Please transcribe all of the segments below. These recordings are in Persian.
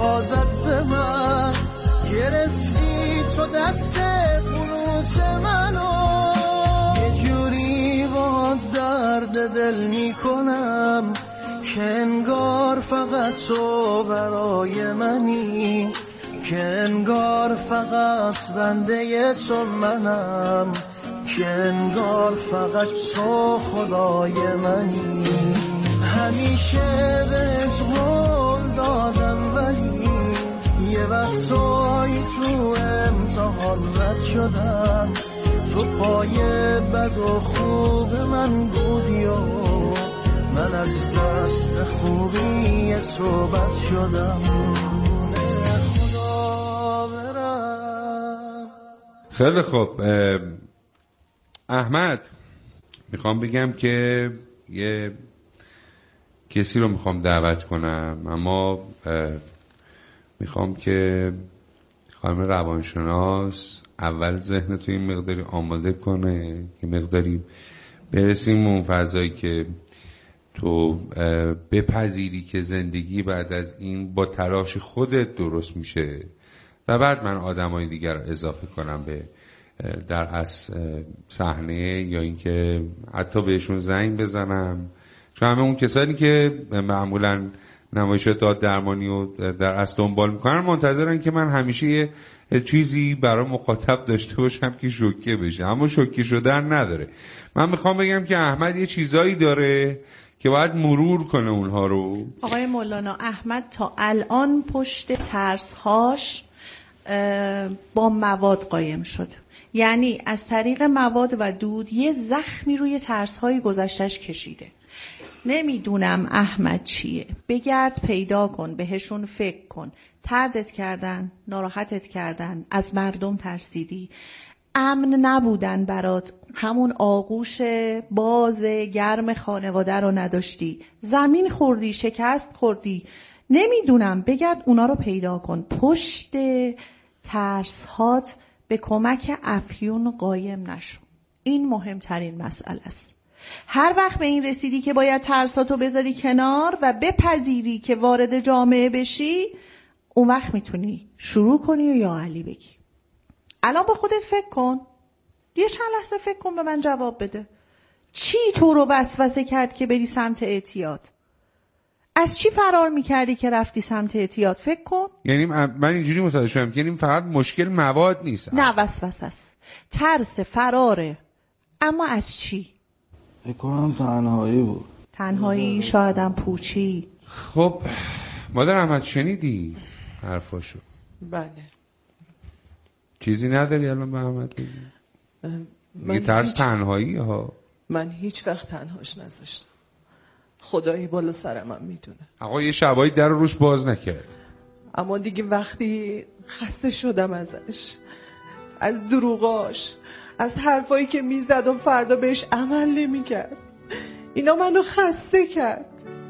بازت به من گرفتی تو دست قنوت منو یه جوری با درد دل میکنم که انگار فقط تو برای منی که انگار فقط بنده تو منم که انگار فقط تو خدای منی همیشه بهت قول دادم ولی یه وقتایی تو امتحان رد شدم تو پای بد و خوب من بودی و من از دست خوبی تو بد شدم خدا برم. خیلی خوب احمد، میخوام بگم که یه کسی رو میخوام دعوت کنم، اما میخوام که خانم روانشناس اول ذهن تو این مقداری آماده کنه که مقداری برسیم اون فضایی که تو بپذیری که زندگی بعد از این با تلاش خودت درست میشه و بعد من آدمای دیگر رو اضافه کنم به در از صحنه یا اینکه حتی بهشون زنگ بزنم، چون همه اون کسانی که معمولاً نمایشات داددرمانی و در اصل دنبال میکنن منتظرن که من همیشه یه چیزی برای مخاطب داشته باشم که شوکه بشه، اما شوکه شدن نداره. من میخوام بگم که احمد یه چیزایی داره که باید مرور کنه اونها رو. آقای مولانا، احمد تا الان پشت ترس‌هاش با مواد قایم شد، یعنی از طریق مواد و دود یه زخمی روی ترس‌های گذشتش کشیده. نمیدونم احمد چیه، بگرد پیدا کن، بهشون فکر کن. تردت کردن، ناراحتت کردن، از مردم ترسیدی، امن نبودن برات، همون آغوش باز گرم خانواده رو نداشتی، زمین خوردی، شکست خوردی، نمیدونم، بگرد اونا رو پیدا کن. پشت ترس‌هات به کمک افیون قایم نشو. این مهمترین مسئله است. هر وقت به این رسیدی که باید ترساتو بذاری کنار و بپذیری که وارد جامعه بشی، اون وقت میتونی شروع کنی و یا علی بگی. الان با خودت فکر کن، یه چند لحظه فکر کن، به من جواب بده. چی تو رو وسوسه کرد که بری سمت اعتیاد؟ از چی فرار میکردی که رفتی سمت اعتیاد؟ فکر کن. یعنی من اینجوری متوجه شدم که یعنی فقط مشکل مواد نیست، نه، وسوسه است، ترس، فراره. اما از چی؟ فکر کنم تنهایی بود. تنهایی، شایدم پوچی. خب مادر احمد شنیدی حرفاشو؟ بله. چیزی نداری الان به احمد بگی؟ میگه ترس تنهایی ها. من هیچ وقت تنهاش نذاشتم، خدایی بالا سرم هم میدونه. آقا یه شبایی در روش باز نکرد، اما دیگه وقتی خسته شدم ازش، از دروغاش، از حرفایی که میزد و فردا بهش عمل نمیکرد، اینا منو خسته کرد.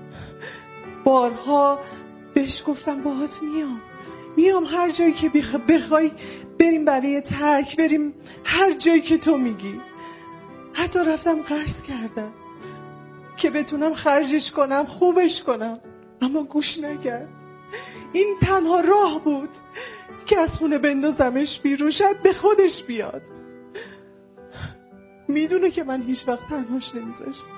بارها بهش گفتم باهات میام هر جایی که بخوای بریم برای ترک، بریم هر جایی که تو میگی. حتی رفتم قرض کردم که بتونم خرجش کنم، خوبش کنم، اما گوش نکرد. این تنها راه بود که از خونه بندازمش بیرون، شاید به خودش بیاد. میدونه که من هیچ وقت تنهاش نمیذاشتم.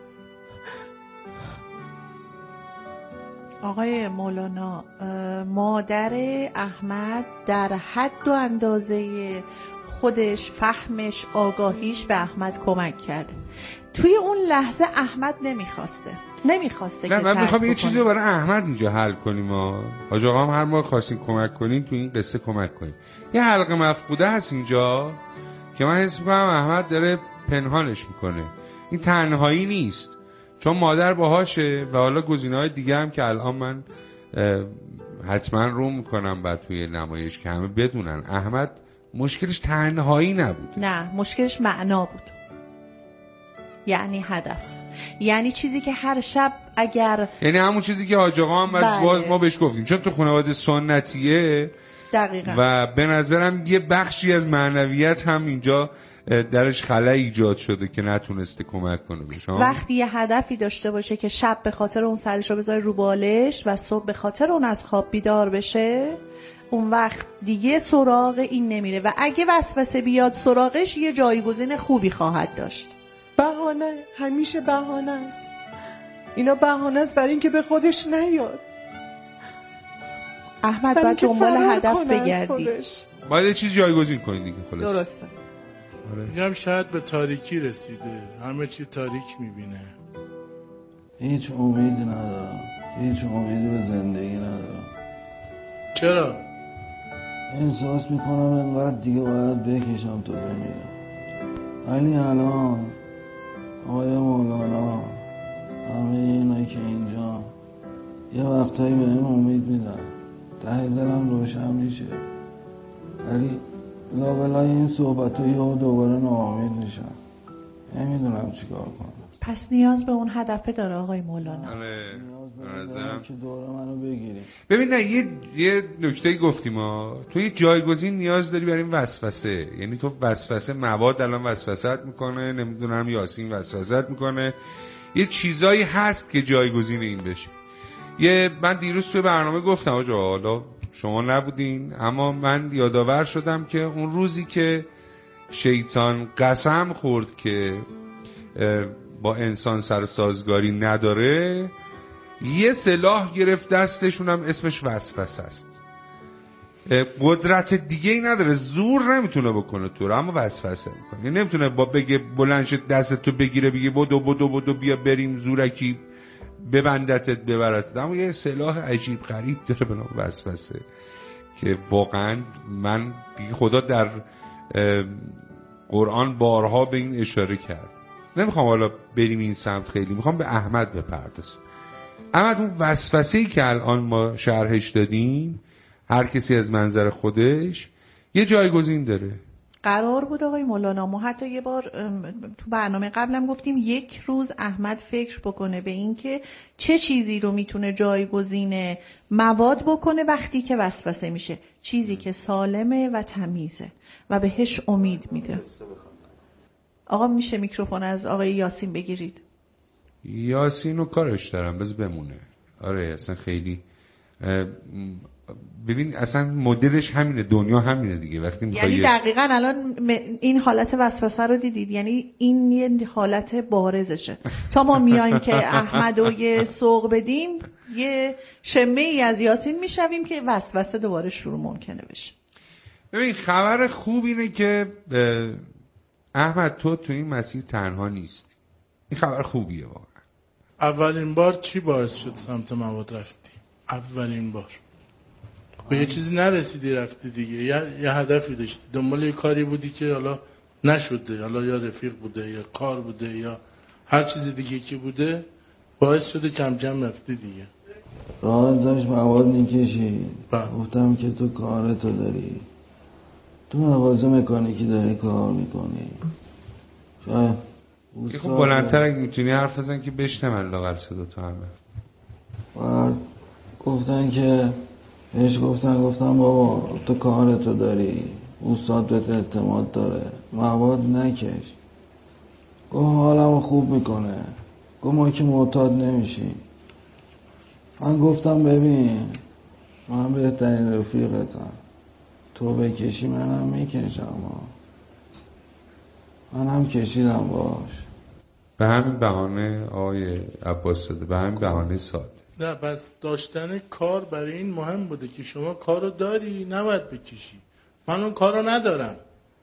آقای مولانا، مادر احمد در حد و اندازه خودش، فهمش، آگاهیش به احمد کمک کرده. توی اون لحظه احمد نمیخواسته نه، که من میخوام یه چیزی رو برای احمد اینجا حل کنیم. حاج آقا هم هر موقع خواستین کمک کنین تو این قصه کمک کنین. یه حلقه مفقوده هست اینجا که من حس میکنم احمد داره پنهانش میکنه. این تنهایی نیست، چون مادر باهاشه و حالا گزینه‌های دیگه هم که الان من حتما رو میکنم بعد توی نمایش که همه بدونن. احمد مشکلش تنهایی نبود، نه، مشکلش معنا بود، یعنی هدف، یعنی چیزی که هر شب یعنی همون چیزی که حاج آقا هم باز ما بهش گفتیم، چون تو خانواده سنتیه دقیقاً. و به نظرم یه بخشی از معنویت هم اینجا درش خلأ ایجاد شده که نتونسته کمک کنه بهش. وقتی یه هدفی داشته باشه که شب به خاطر اون سرشو بذاره رو بالش و صبح به خاطر اون از خواب بیدار بشه، اون وقت دیگه سراغ این نمیره و اگه وسوسه بیاد سراغش یه جایگزین خوبی خواهد داشت. بهانه، همیشه بهانه است. اینا بهانه است برای اینکه به خودش نیاد. احمد باید دنبال هدف بگردی. باید چیز جایگزین کنید دیگه. خلاص درسته. میگم شاید به تاریکی رسیده، همه چی تاریک میبینه. هیچ امیدی ندارم، هیچ امیدی به زندگی ندارم. چرا؟ احساس میکنم انقدر دیگه باید بکشم تا بمیرم. ولی الان آقای مولانا، همه اینایی که اینجا یه وقتایی به هم امید میدن، ته دلم روشن میشه، ولی لابلای این صحبتایی ها دوباره ناامید میشم. نمیدونم چیکار کنم. پس نیاز به اون هدفه داره آقای مولانا. آره که دوره منو بگیری. ببین نه یه نکته گفتیم ها، تو یه جایگزین نیاز داری برای این وسوسه. یعنی تو وسوسه، مواد الان وسوسه‌ت میکنه، نمیدونم یاسین وسوسه‌ت میکنه، یه چیزایی هست که جایگزین این بشه. من دیروز توی برنامه گفتم آجا، حالا شما نبودین اما من یادآور شدم که اون روزی که شیطان قسم خورد که با انسان سر سازگاری نداره، یه سلاح گرفت دستشون، هم اسمش وسوسه است. قدرت دیگه ای نداره، زور نمیتونه بکنه تو رو، اما وسوسه میکنه. یعنی نمیتونه با بگه بلند شد دستتو بگیره بگه بدو بیا بریم زورکی ببندتت ببرتت، اما یه سلاح عجیب غریب داره به نام وسوسه که واقعا من خدا در قرآن بارها به این اشاره کرد. نمیخوام حالا بریم این سمت، خیلی میخوام به احمد بپردازم. احمد، اون وسوسه‌ای که الان ما شرحش دادیم، هر کسی از منظر خودش یه جایگزین داره. قرار بود آقای مولانا، ما حتی یه بار تو برنامه قبلم گفتیم یک روز احمد فکر بکنه به این که چه چیزی رو میتونه جایگزین مواد بکنه وقتی که وسوسه میشه، چیزی که سالمه و تمیزه و بهش امید میده. آقا میشه میکروفون از آقای یاسین بگیرید؟ یاسین رو کارش دارم، بذار بمونه. آره اصلا خیلی ببین اصلا مدلش همینه، دنیا همینه دیگه. وقتی یعنی دقیقاً الان این حالت وسوسه رو دیدید، یعنی این یه حالت بارزشه. تا ما میایم که احمدو یه سوق بدیم، یه شمه ای از یاسین میشویم که وسوسه دوباره شروع ممکنه بشه. ببین خبر خوب اینه که احمد تو این مسیر تنها نیستی. این خبر خوبیه واقعا. اولین بار چی باعث شد سمت مواد رفتی؟ اولین بار به یه چیزی نرسیدی رفتی دیگه، یه هدفی داشتی، دنبال یه کاری بودی که حالا نشده، حالا یا رفیق بوده یا کار بوده یا هر چیز دیگه که بوده، باعث شده کم کم رفتی دیگه. راه داشت مواد میکشی، گفتم که تو کارتو داری، تو مغازه مکانیکی داری کار میکنی، شاید که خب بلندتر اگه میتونی حرف بزن که بشنون لاغر صدا تو همه. بعد گفتم بابا تو کارتو داری، استاد بهت اعتماد داره، مواد نکش. گفت حالمو خوب میکنه، گفت ما که معتاد نمیشیم. من گفتم ببین من بهترین رفیقتم، تو بکشی منم میکشم، منم کشیدم باش. به همین بهانه آقای عباس صادق، به همین بهانه ساده. نه بس داشتن کار برای این مهم بوده که شما کارو داری نباید بکشی. من اون کارو ندارم.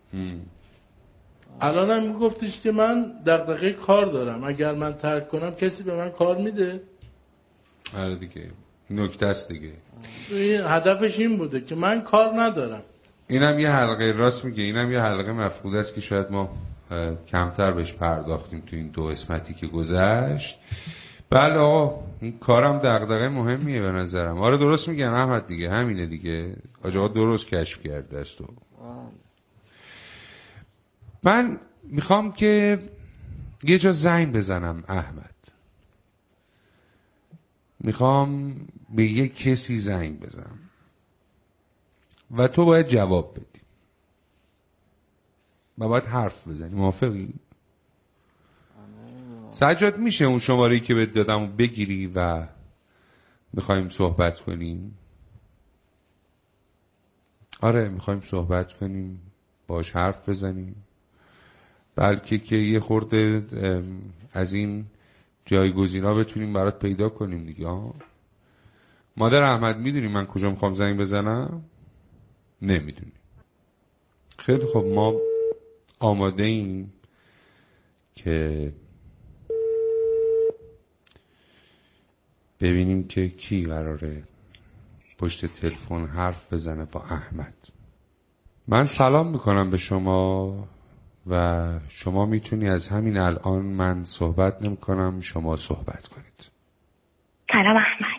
الان هم میگفتش که من دغدغه کار دارم، اگر من ترک کنم کسی به من کار میده؟ آره دیگه، نکته است دیگه. هدفش این بوده که من کار ندارم. اینم یه حلقه، راست میگه، اینم یه حلقه مفقود است که شاید ما کمتر بهش پرداختیم تو این 2 قسمتی که گذشت. بله آقا، این کارم دغدغه مهمیه به نظرم. آره درست میگن احمد دیگه، همینه دیگه. آقا درست کشف کرده است. من میخوام که یه جا زنگ بزنم احمد، میخوام به یه کسی زنگ بزنم. و تو باید جواب بدی و باید حرف بزنی. موافقی؟ سجاد میشه اون شماره‌ای که بهت دادم بگیری و میخوایم صحبت کنیم؟ آره میخوایم صحبت کنیم، باش حرف بزنیم، بلکه که یه خورده از این جایگزینا بتونیم برات پیدا کنیم دیگه. مادر احمد میدونی من کجا میخوام زنگ بزنم؟ نمیدونی. خیلی خب، ما آماده ایم که ببینیم که کی قراره پشت تلفن حرف بزنه با احمد. من سلام میکنم به شما و شما میتونی از همین الان، من صحبت نمیکنم، شما صحبت کنید. سلام احمد.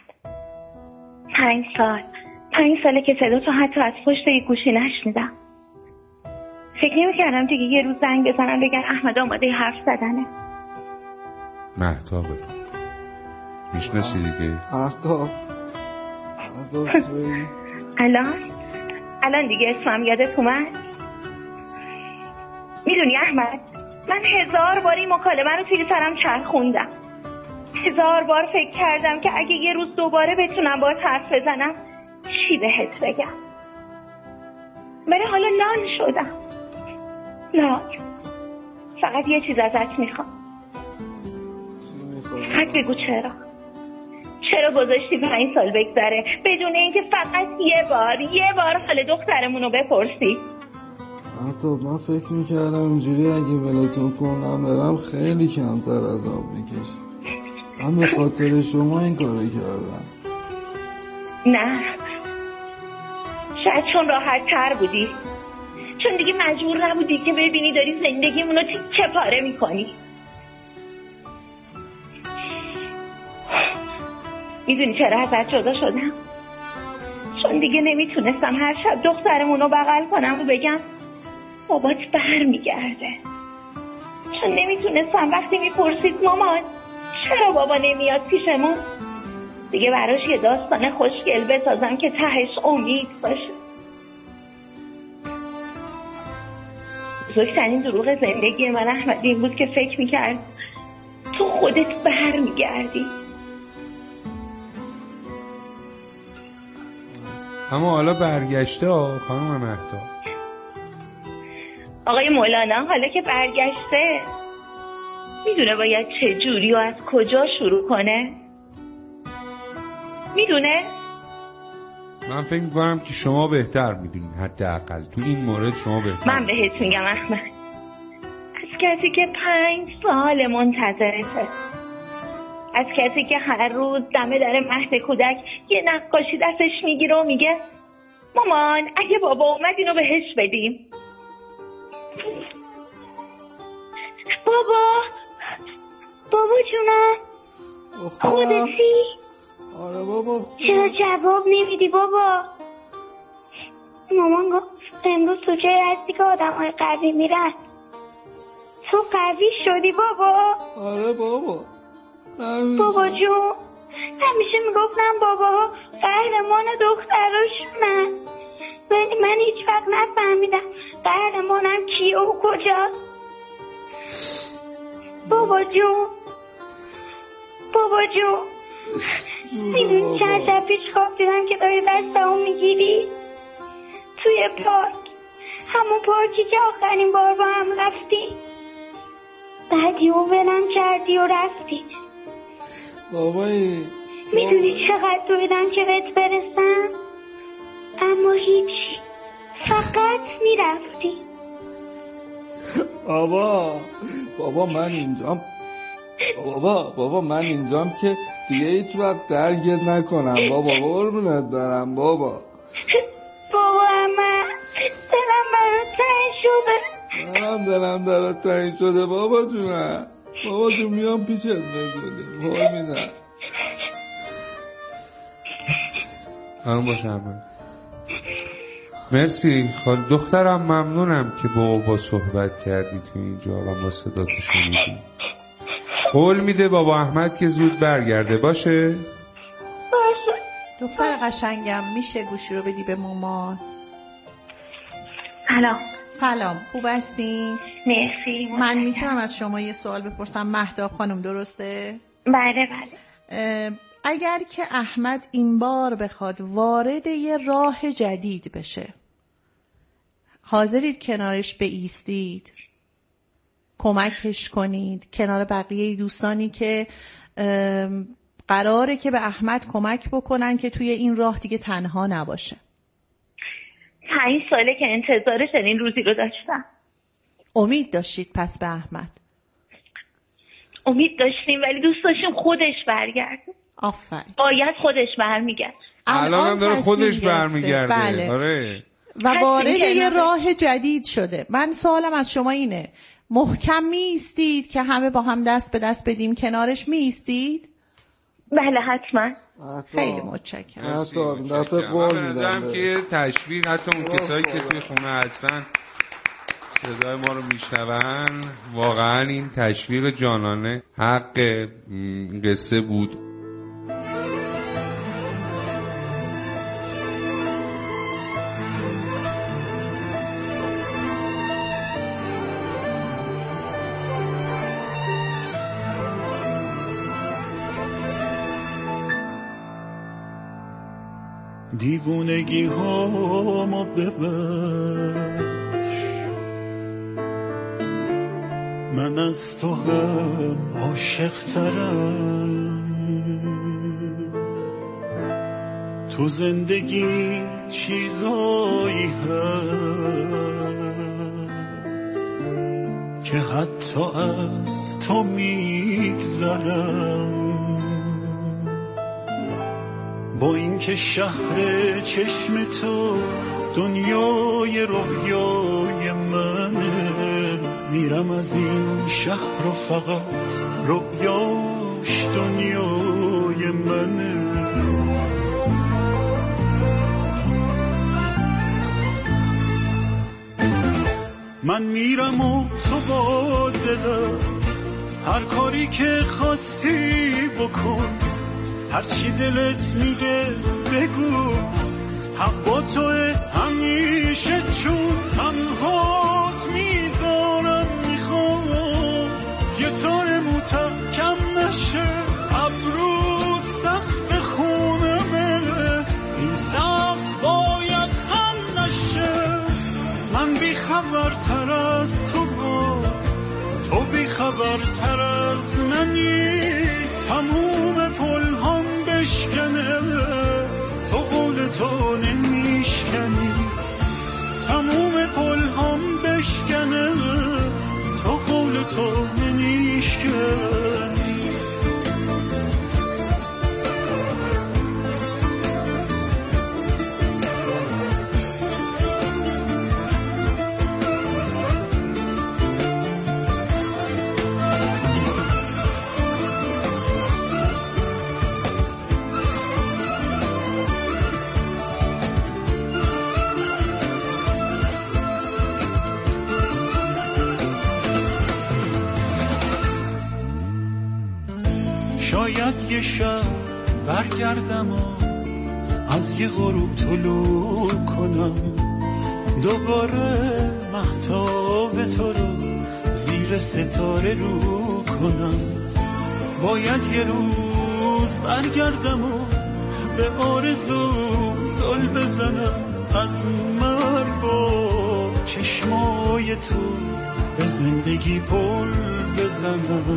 5 ساله که صدا تو حتی از پشت یک گوشی نشنیدم. فکر نمی‌کردم دیگه یه روز زنگ بزنم بگن احمد آماده حرف زدنه. مهتابه میشناسی دیگه؟ مهتاب توی الان دیگه اسمم یادت اومد؟ میدونی احمد، من 1000 بار این مکالمه رو توی سرم چرخوندم. 1000 بار فکر کردم که اگه یه روز دوباره بتونم باهات حرف بزنم چی بهت بگم. ولی حالا لال شدم. فقط یه چیز ازت میخوام. فقط بگو چرا گذاشتی 5 سال بگذره بدون اینکه فقط یه بار حال دخترمون رو بپرسی. مهتاب من فکر میکردم اینجوری اگه ولتون کنم برم خیلی کمتر عذاب میکشم. من به خاطر شما این کارو کردم. نه، شاید چون راحت تر بودی، چون دیگه مجبور نبودی که ببینی داری زندگیمونو تیکه پاره میکنی. میدونی چرا ازت جدا شدم؟ چون دیگه نمیتونستم هر شب دخترمونو بغل کنم و بگم بابات برمیگرده. چون نمیتونستم وقتی میپرسید مامان چرا بابا نمیاد پیشمون، دیگه براش یه داستان خوشگل بسازم که تهش امید باشه. بزرگترین دروغ زندگی من احمد این بود که فکر میکرد تو خودت برمیگردی. اما حالا برگشته خانم مهتاب. آقای مولانا حالا که برگشته میدونه باید چه جوری و از کجا شروع کنه؟ میدونه؟ من فکر میکنم که شما بهتر میدونین، حداقل تو این مورد شما بهتر. من بهت میگم احمد، از کسی که 5 سال منتظرته، از کسی که هر روز دم در مهد کودک یه نقاشی دستش میگیره و میگه مامان اگه بابا اومد اینو بهش بدیم. بابا جونم خودتی؟ آره بابا. چرا جواب نمیدی بابا؟ مامان گفت امروز تو جای هستی که آدم های قوی میرن، تو قوی شدی بابا؟ آره بابا. بابا جون همیشه میگفتم بابا قهرمان دختراشونن، ولی من هیچ وقت نفهمیدم قهرمانم کیه و کجاست. بابا جون میدونی چند شب پیش خواب دیدم که داری دستمو میگیری توی پارک، همون پارکی که آخرین بار با هم رفتی، بعدی و ولم کردی و رفتی. بابایی میدونی چقدر دویدم که بهت برسم، اما هیچی، فقط میرفتی. بابا من اینجام. بابا من اینجام که دیگه هیچ وقت درگت نکنم بابا، قربونت برم بابا. بابا اما دلم برات تنگ شده. منم دلم برات تنگ شده بابا جونم. بابا جون میام پیچت بزنیم قربونت. آن باشم. مرسی دخترم، ممنونم که با بابا صحبت کردی تو اینجا و با صدا تو شنیدی. قول میده بابا احمد که زود برگرده. باشه دختر قشنگم، میشه گوشی رو بدی به مامان؟ سلام، خوب هستین؟ مرسی. من میتونم از شما یه سوال بپرسم مهتاب خانم، درسته؟ بله بله. اگر که احمد این بار بخواد وارد یه راه جدید بشه، حاضرید کنارش بایستید، کمکش کنید کنار بقیه دوستانی که قراره که به احمد کمک بکنن که توی این راه دیگه تنها نباشه؟ 5 ساله که انتظار چنین روزی رو داشتم. امید داشتید پس به احمد؟ امید داشتیم ولی دوست داشتیم خودش برگرده. آفرین. باید خودش برمیگرد. الان هم داره خودش برمیگرده. بله. آره. و وارد یه راه جدید شده. من سوالم از شما اینه، محکم میایستید که همه با هم دست به دست بدیم کنارش میایستید؟ بله حتما. خیلی متشکرم. حتی دفعه قول میدم که تشویق، حتی اون کسایی که توی خونه هستن صدای ما رو میشنون، واقعا این تشویق جانانه حق قصه بود. دیوونگی ها ما ببخش، من از تو هم عاشق ترم. تو زندگی چیزایی هست که حتی از تو میگذرم. با اینکه شهر چشم تو دنیای رویای منه، میرم از این شهر و فقط رویاش دنیای منه. من میرم و تو با دلم هر کاری که خواستی بکن، هرچی دلت میگه بگو، حق با توه همیشه، چون تنهات میذارم. میخوام یه تار موتم کم نشه، ابرود سقف خونمه، این سقف باید خم نشه. من بیخبرتر از تو بیخبرتر از منی، تموم پل هم بشکنه، تو قول تو نمیشکنی. تموم پل هم بشکنه، تو قول تو نمیشکنی. شاید یه شب برگردم و از یه غروب طلوع کنم، دوباره مهتاب تو رو زیر ستاره رو کنم. باید یه روز برگردم و به آرزو زل بزنم، از مرگ با چشمای تو به زندگی پل بزنم.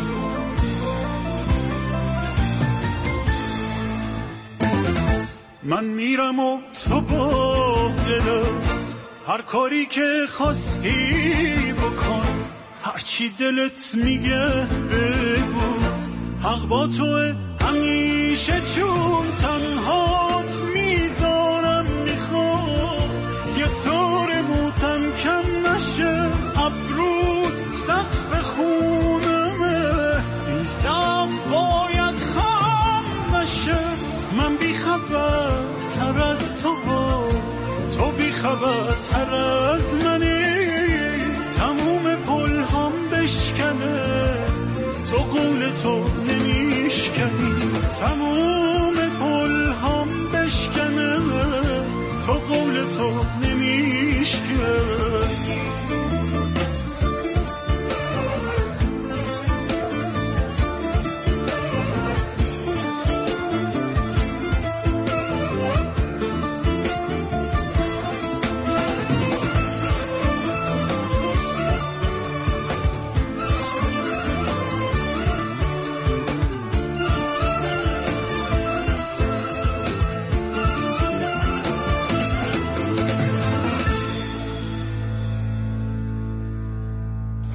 من میرم و تو با دلم هر کاری که خواستی بکن، هرچی دلت میگه بگو، حق با توه همیشه، چون تنهات میذارم. میخوام یه طور موتم کم نشه، ابرود سقف خونمه، این سقف باید خم نشه. من بیخبرتر از تو بیخبرتر از منی، تموم پل هم بشکنه، تو قول تو نمیشکنی. تموم پل هم بشکنه،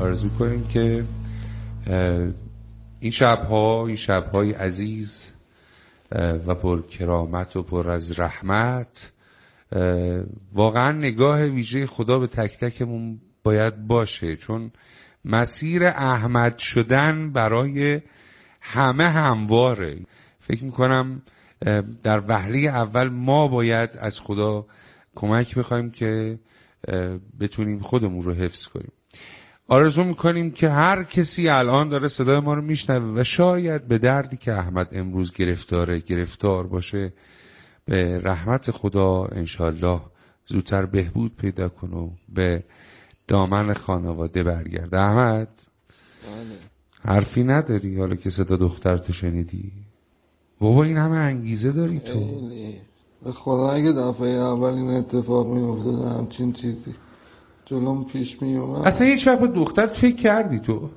آرزو کنیم که این شب‌های عزیز و پر کرامت و پر از رحمت واقعا نگاه ویژه خدا به تک تکمون باید باشه، چون مسیر احمد شدن برای همه همواره. فکر میکنم در وهله اول ما باید از خدا کمک بخوایم که بتونیم خودمون رو حفظ کنیم. آرزو میکنیم که هر کسی الان داره صدای ما رو میشنوه و شاید به دردی که احمد امروز گرفتار باشه، به رحمت خدا انشالله زودتر بهبود پیدا کنه و به دامن خانواده برگرده. احمد حرفی نداری حالا که صدا دخترتو شنیدی؟ بابا این همه انگیزه داری تو. به خدا اگه دفعه اول این اتفاق میافتاد همچین چیزی جلوم پیش میومد. اصلا هیچ وقت به دخترت فکر کردی تو؟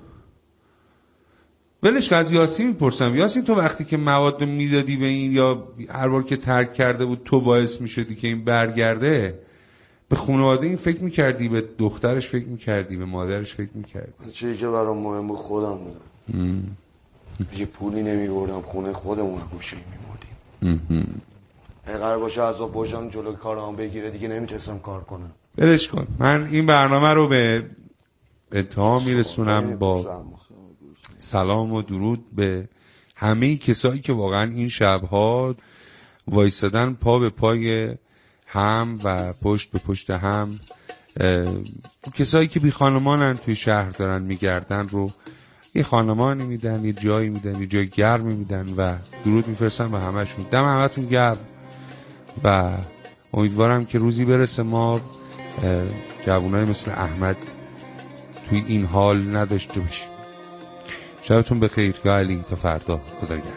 ولش از یاسین میپرسم. یاسین تو وقتی که مواد رو میدادی به این یا هر بار که ترک کرده بود تو باعث میشدی که این برگرده، به خانواده این فکر میکردی؟ به دخترش فکر میکردی؟ به مادرش فکر میکردی؟ چیزی که برام مهم بود خودم بودم. یه پولی نمیبردم خونه خودمون گوشه میمردیم. اگه قرار باشه عذاب باشم جلو کارم بگیره دیگه نمیتونستم کار کنم. برش کن. من این برنامه رو به انتها میرسونم با سلام و درود به همه کسایی که واقعا این شبها وایسادن پا به پای هم و پشت به پشت هم. کسایی که بی خانمانن توی شهر دارن میگردن رو یه خانمانی میدن، یه جایی میدن، یه جای گرمی میدن و درود میفرستن به همشون. دم همتون گرم و امیدوارم که روزی برسه ما جوانای مثل احمد توی این حال نداشته باشیم. شبتون بخیر. یا علی تا فردا. خدا نگهدار.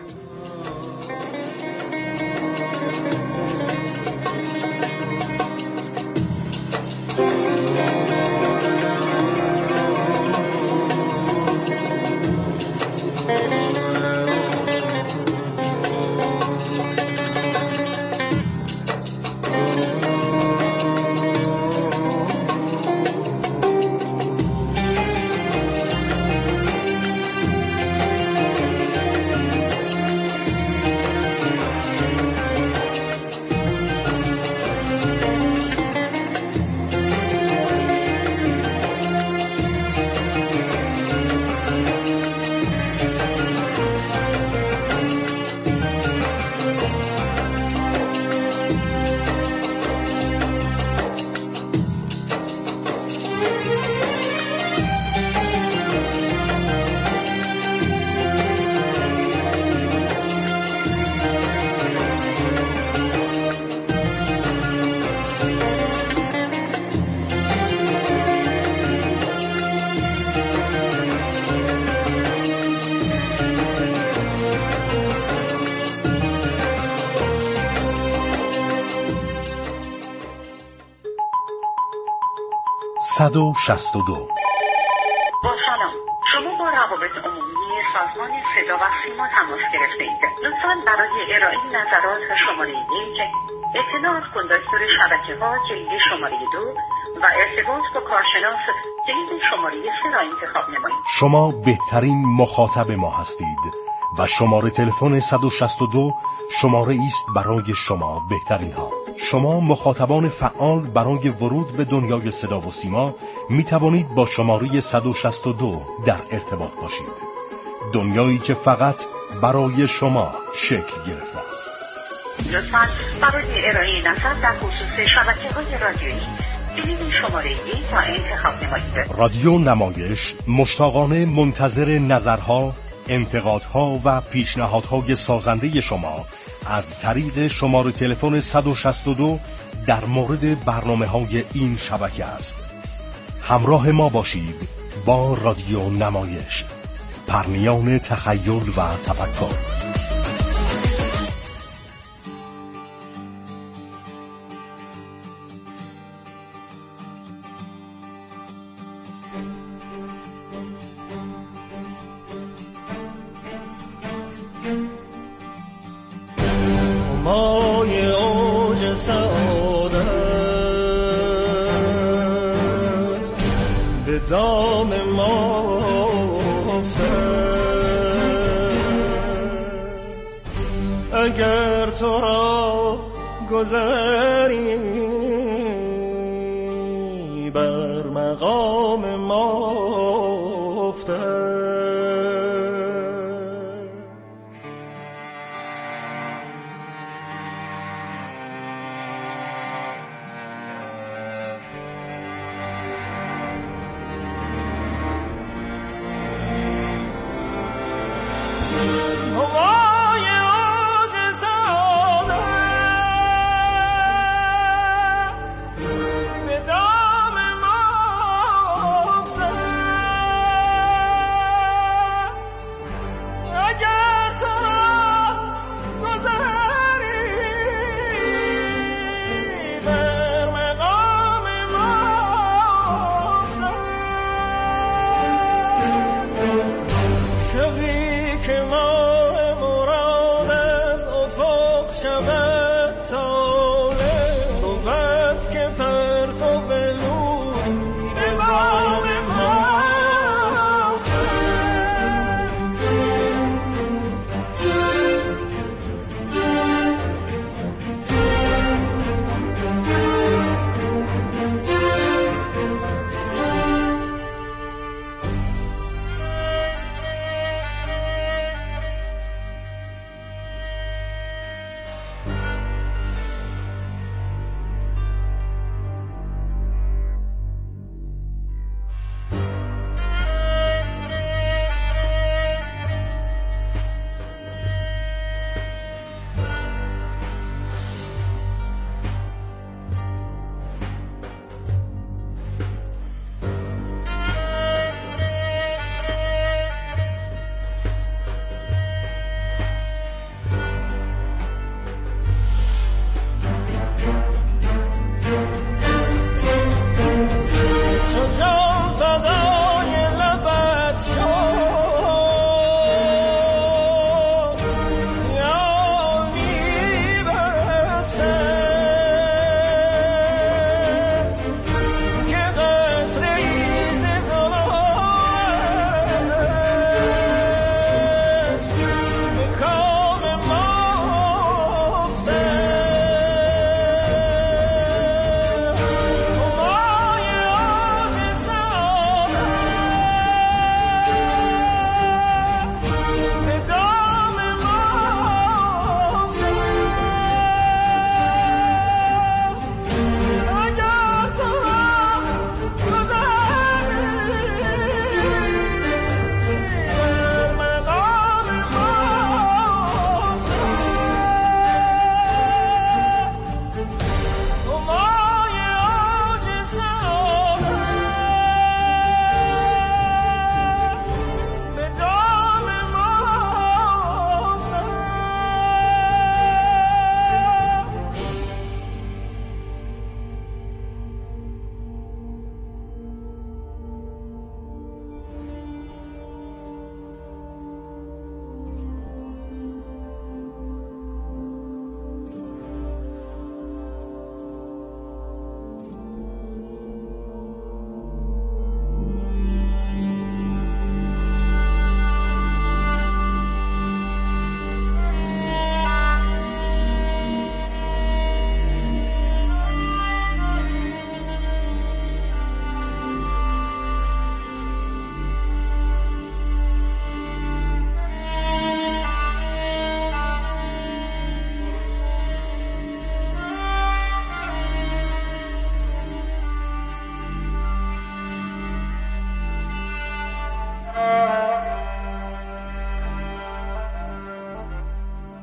با سلام، شما با روابط عمومی سازمان صدا و سیما تماس گرفته اید. لطفاً برای ارائه نظرات شماره 1 اطلاعات کندکتور شبکه‌ها جلد شماره 2 و ارتباط با کارشناس جلد شماره 3 را انتخاب نمایید. شما بهترین مخاطب ما هستید و شماره تلفن 162 شماره است برای شما بهترین ها. شما مخاطبان فعال برای ورود به دنیای صدا و سیما می توانید با شماره 162 در ارتباط باشید. دنیایی که فقط برای شما شکل گرفته است. لطفاً برای ارائه نظر در خصوص شبکه‌های رادیویی جلد شماره 1 را انتخاب نمایید. رادیو نمایش مشتاقانه منتظر نظرها، انتقادها و پیشنهادهای سازنده شما از طریق شماره تلفن 162 در مورد برنامه‌های این شبکه است. همراه ما باشید با رادیو نمایش، پرنیان تخیل و تفکر. مای اوج سعادت به دام ما اگر تو را گذری بر مقام ما